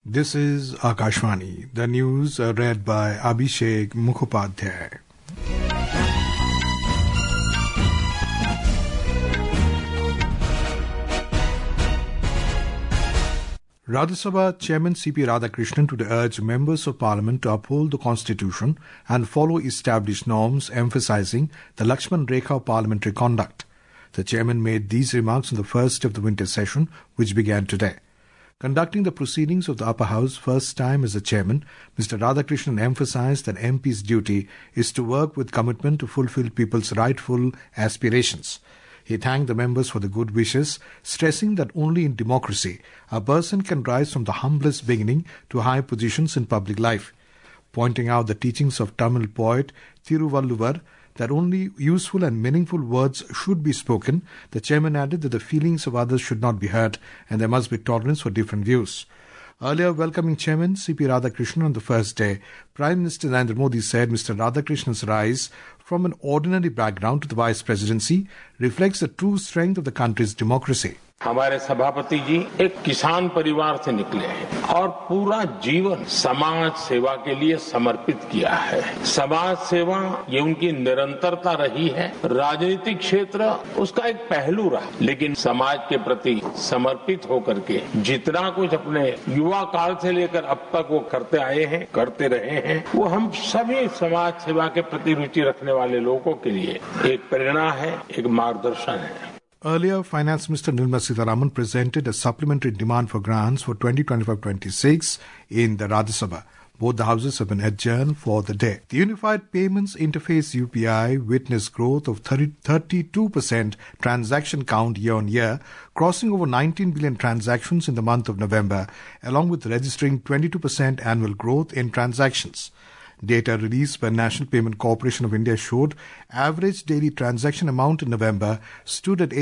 This is Akashvani. The news are read by Abhishek Mukhopadhyay. Rajya Sabha Chairman C.P. Radhakrishnan today urged members of Parliament to uphold the Constitution and follow established norms, emphasizing the Lakshman Rekha of parliamentary conduct. The chairman made these remarks on the first day of the winter session, which began today. Conducting the proceedings of the Upper House first time as the chairman, Mr. Radhakrishnan emphasized that MP's duty is to work with commitment to fulfill people's rightful aspirations. He thanked the members for the good wishes, stressing that only in democracy a person can rise from the humblest beginning to high positions in public life. Pointing out the teachings of Tamil poet Thiruvalluvar that only useful and meaningful words should be spoken, the chairman added that the feelings of others should not be hurt and there must be tolerance for different views. Earlier, welcoming Chairman C.P. Radhakrishnan on the first day, Prime Minister Narendra Modi said Mr. Radhakrishnan's rise from an ordinary background to the Vice Presidency reflects the true strength of the country's democracy. हमारे सभापति जी एक किसान परिवार से निकले हैं और पूरा जीवन समाज सेवा के लिए समर्पित किया है। समाज सेवा ये उनकी निरंतरता रही है। राजनीतिक क्षेत्र उसका एक पहलू रहा, लेकिन समाज के प्रति समर्पित होकर के जितना कुछ अपने युवा काल से लेकर अब तक वो करते आए हैं, करते रहे हैं, वो हम सभी समाज सेवा के प्रति रुचि रखने वाले लोगों के लिए एक प्रेरणा है, एक मार्गदर्शन है। Earlier, Finance Minister Nirmala Sitharaman presented a supplementary demand for grants for 2025-26 in the Rajya Sabha. Both the houses have been adjourned for the day. The Unified Payments Interface UPI witnessed growth of 32% transaction count year-on-year, crossing over 19 billion transactions in the month of November, along with registering 22% annual growth in transactions. Data released by National Payment Corporation of India showed average daily transaction amount in November stood at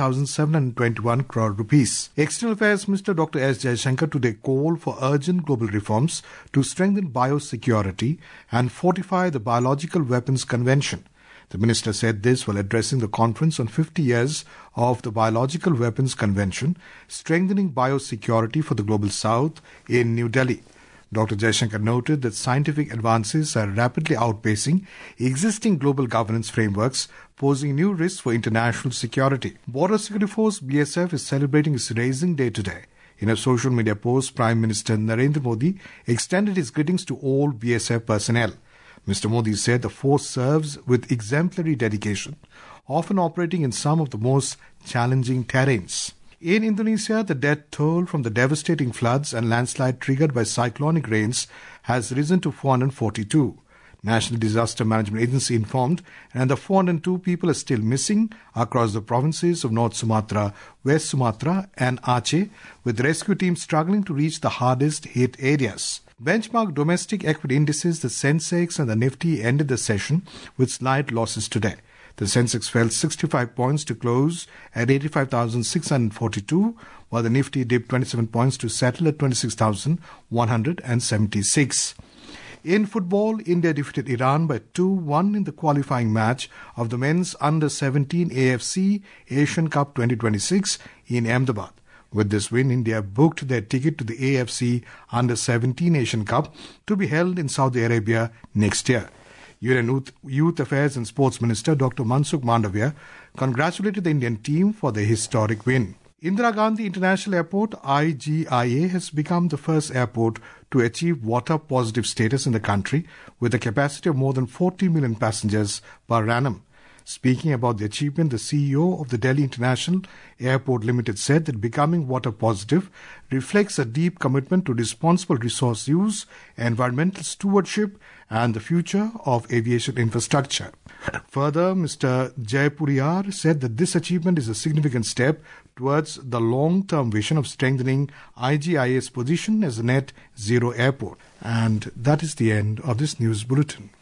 87,721 crore rupees. External Affairs Minister Dr. S. Jaishankar today called for urgent global reforms to strengthen biosecurity and fortify the Biological Weapons Convention. The minister said this while addressing the conference on 50 years of the Biological Weapons Convention, strengthening biosecurity for the Global South in New Delhi. Dr. Jaishankar noted that scientific advances are rapidly outpacing existing global governance frameworks, posing new risks for international security. Border Security Force BSF is celebrating its Raising Day today. In a social media post, Prime Minister Narendra Modi extended his greetings to all BSF personnel. Mr. Modi said the force serves with exemplary dedication, often operating in some of the most challenging terrains. In Indonesia, the death toll from the devastating floods and landslide triggered by cyclonic rains has risen to 442. National Disaster Management Agency informed, and the 402 people are still missing across the provinces of North Sumatra, West Sumatra and Aceh, with rescue teams struggling to reach the hardest hit areas. Benchmark domestic equity indices, the Sensex and the Nifty, ended the session with slight losses today. The Sensex fell 65 points to close at 85,642, while the Nifty dipped 27 points to settle at 26,176. In football, India defeated Iran by 2-1 in the qualifying match of the men's Under-17 AFC Asian Cup 2026 in Ahmedabad. With this win, India booked their ticket to the AFC Under-17 Asian Cup to be held in Saudi Arabia next year. Union Youth Affairs and Sports Minister Dr. Mansukh Mandavia congratulated the Indian team for their historic win. Indira Gandhi International Airport IGIA has become the first airport to achieve water-positive status in the country with a capacity of more than 40 million passengers per annum. Speaking about the achievement, the CEO of the Delhi International Airport Limited said that becoming water positive reflects a deep commitment to responsible resource use, environmental stewardship, and the future of aviation infrastructure. Further, Mr. Jaipuriyar said that this achievement is a significant step towards the long-term vision of strengthening IGIA's position as a net zero airport. And that is the end of this news bulletin.